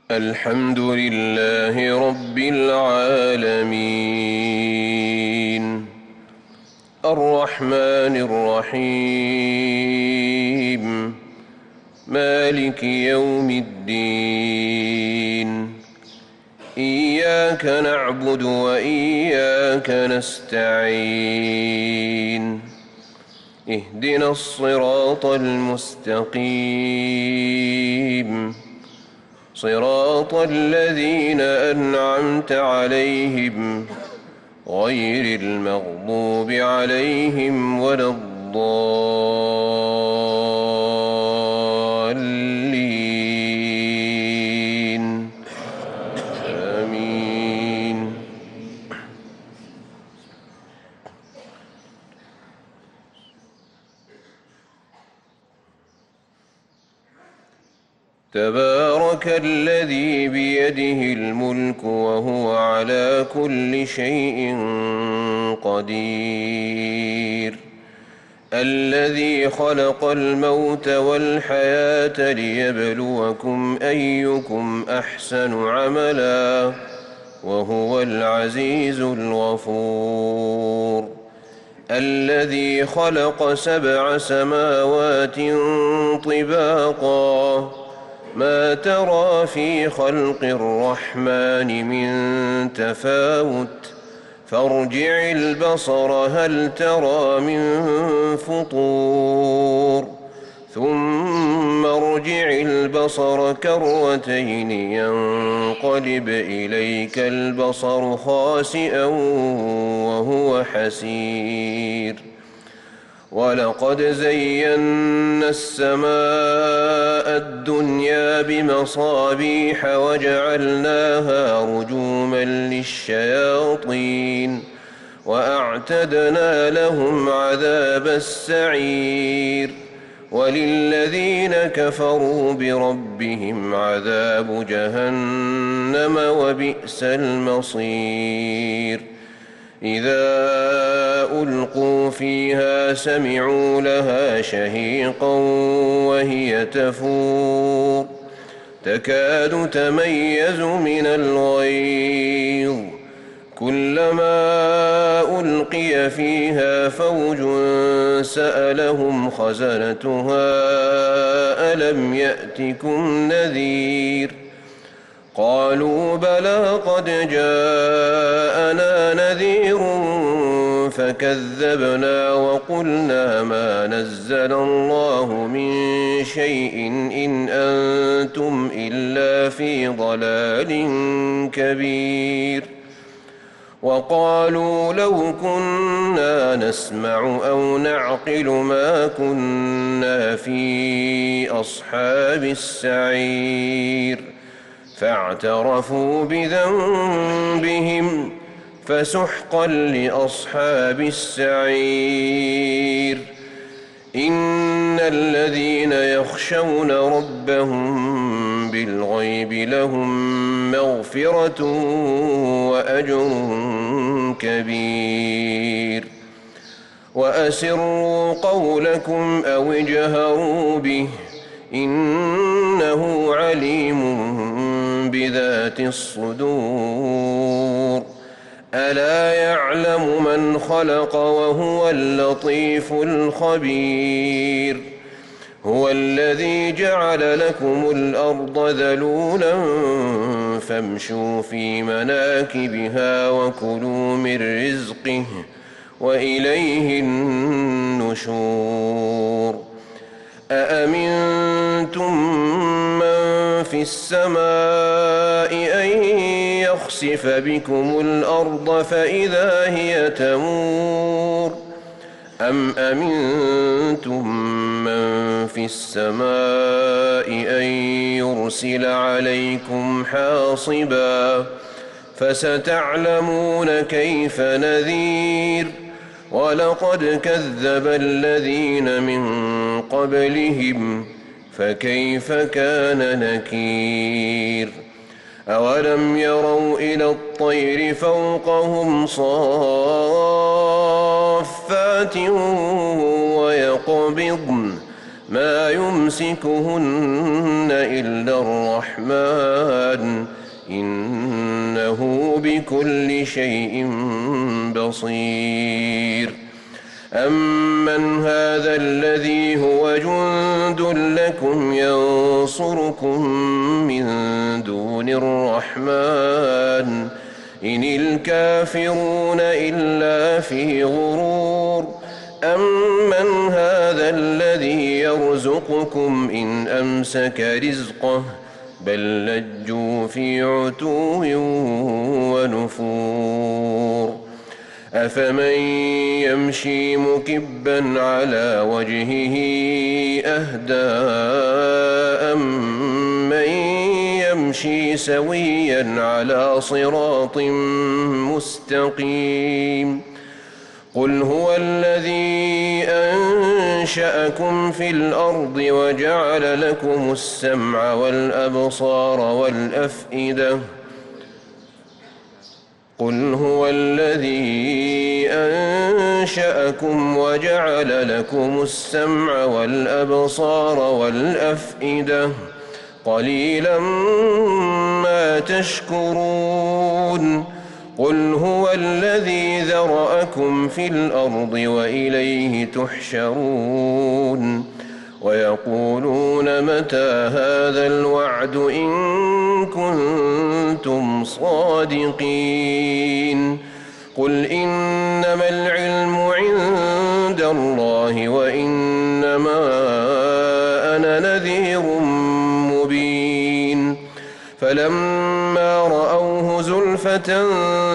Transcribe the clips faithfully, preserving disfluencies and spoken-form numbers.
الحمد لله رب العالمين الرحمن الرحيم مالك يوم الدين إياك نعبد وإياك نستعين اهدنا الصراط المستقيم صراط الذين أنعمت عليهم غير المغضوب عليهم ولا الضالين آمين. تبارك الذي بيده الملك وهو على كل شيء قدير الذي خلق الموت والحياة ليبلوكم أيكم أحسن عملا وهو العزيز الغفور الذي خلق سبع سماوات طباقا ما ترى في خلق الرحمن من تفاوت فارجع البصر هل ترى من فطور ثم ارجع البصر كرتين ينقلب إليك البصر خاسئا وهو حسير ولقد زينا السماء الدنيا بمصابيح وجعلناها رجوما للشياطين وأعتدنا لهم عذاب السعير وللذين كفروا بربهم عذاب جهنم وبئس المصير إذا ألقوا فيها سمعوا لها شهيقا وهي تفور تكاد تميز من الغيظ كلما ألقي فيها فوج سألهم خزنتها ألم يأتكم نذير قالوا بلى قد جاءنا نذير فكذبنا وقلنا ما نزل الله من شيء إن أنتم إلا في ضلال كبير وقالوا لو كنا نسمع أو نعقل ما كنا في أصحاب السعير فاعترفوا بذنبهم فسحقا لأصحاب السعير إن الذين يخشون ربهم بالغيب لهم مغفرة وأجر كبير وأسروا قولكم أو اجهروا به إنه عليم بذات الصدور ألا يعلم من خلق وهو اللطيف الخبير هو الذي جعل لكم الأرض ذلولا فامشوا في مناكبها وكلوا من رزقه وإليه النشور أأمنتم من في السماء أن يخسف بكم الأرض فإذا هي تمور أم أمنتم من في السماء أن يرسل عليكم حاصبا فستعلمون كيف نذير ولقد كذب الذين من قبلهم فكيف كان نكير أولم يروا إلى الطير فوقهم صافات ويقبضن ما يمسكهن إلا الرحمن إنه بكل شيء بصير أمن هذا الذي هو جند لكم ينصركم من دون الرحمن إن الكافرون إلا في غرور أمن هذا الذي يرزقكم إن أمسك رزقه بل لجوا في عتو ونفور أفمن يمشي مكبا على وجهه أهدى أمن يمشي سويا على صراط مستقيم قل هو الذي أنشأكم في الأرض وجعل لكم السمع والأبصار والأفئدة قل هو الذي أنشأكم وجعل لكم السمع والأبصار والأفئدة قليلا ما تشكرون قل هو الذي ذرأكم في الأرض وإليه تحشرون ويقولون متى هذا الوعد إن كنتم صادقين قل إنما العلم عند الله وإنما أنا نذير مبين فلما رأوه زلفة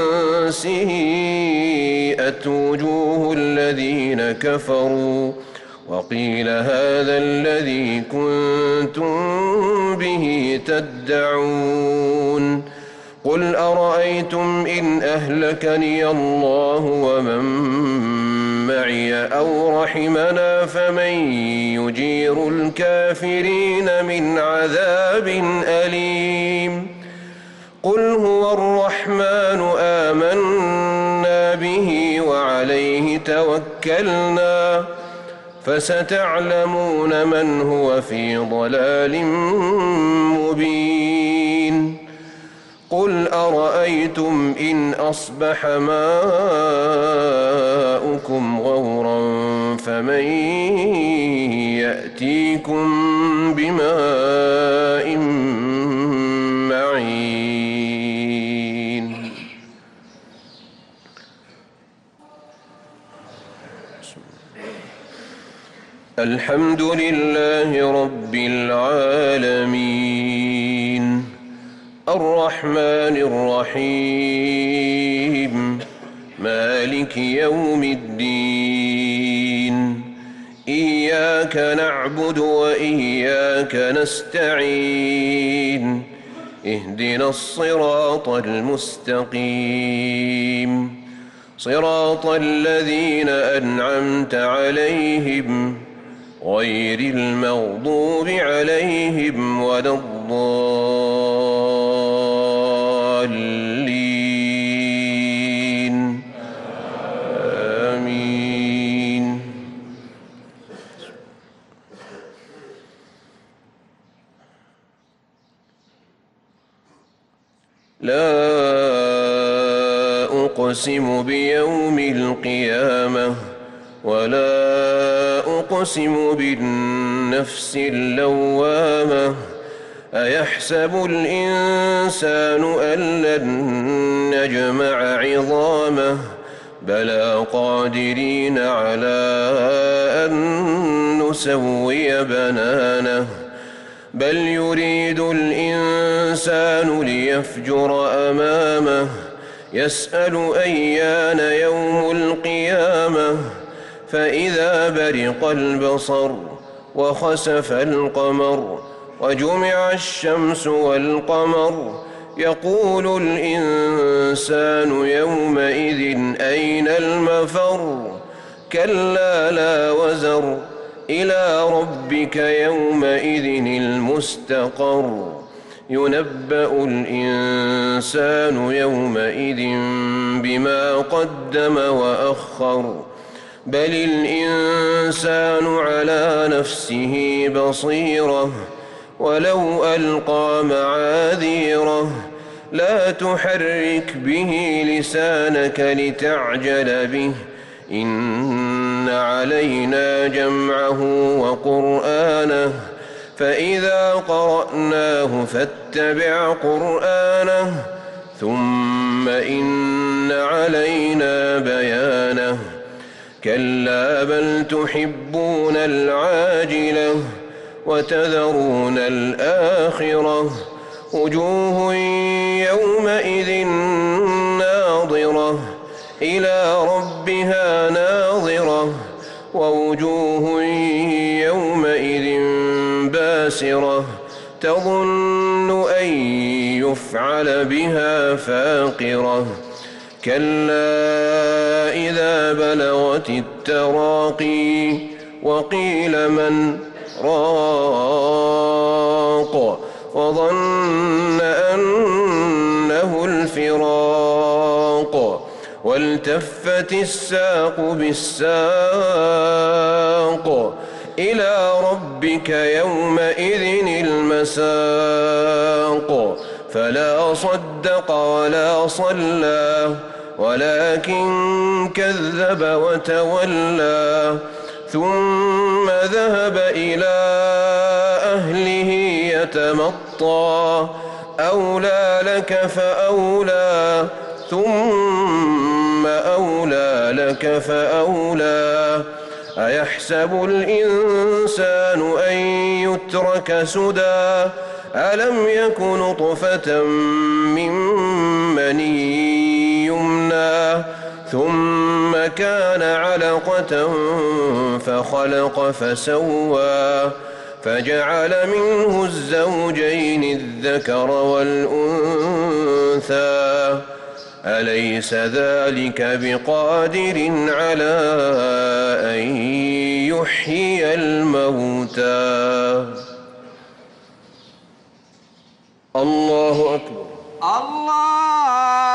سيئت وجوه الذين كفروا وقيل هذا الذي كنتم به تدعون قل أرأيتم إن أهلكني الله ومن معي أو رحمنا فمن يجير الكافرين من عذاب أليم قل هو الرحمن آمنا به وعليه توكلنا فستعلمون من هو في ضلال مبين قل أرأيتم إن أصبح ماؤكم غورا فمن يأتيكم بماء معين الحمد لله رب العالمين الرحمن الرحيم مالك يوم الدين إياك نعبد وإياك نستعين اهدنا الصراط المستقيم صراط الذين أنعمت عليهم غير المغضوب عليهم ولا الضالين آمين لا أقسم بيوم القيامة ولا أقسم بالنفس اللوامة أيحسب الإنسان أن لن نجمع عظامه بلى قادرين على أن نسوي بنانه بل يريد الإنسان ليفجر أمامه يسأل أيان يوم القيامة فإذا برق البصر وخسف القمر وجمع الشمس والقمر يقول الإنسان يومئذ أين المفر كلا لا وزر إلى ربك يومئذ المستقر ينبأ الإنسان يومئذ بما قدم وأخر بل الإنسان على نفسه بصيرة ولو ألقى معاذيره لا تحرك به لسانك لتعجل به إن علينا جمعه وقرآنه فإذا قرأناه فاتبع قرآنه ثم إن علينا بيانه كلا بل تحبون العاجلة وتذرون الآخرة وجوه يومئذ ناظرة إلى ربها ناظرة ووجوه يومئذ باسرة تظن أن يفعل بها فاقرة كلا إذا بلغت التراقي وقيل من راق وظن أنه الفراق والتفت الساق بالساق إلى ربك يومئذ المساق فلا صدق ولا صلى ولكن كذب وتولى ثم ذهب إلى أهله يتمطى أولى لك فأولى ثم أولى لك فأولى أيحسب الإنسان أن يترك سدى ألم يك نطفة من مني يمنى ثم كان علقة فخلق فسوى فجعل منه الزوجين الذكر والأنثى أليس ذلك بقادر على أن يحيي الموتى الله أكبر. الله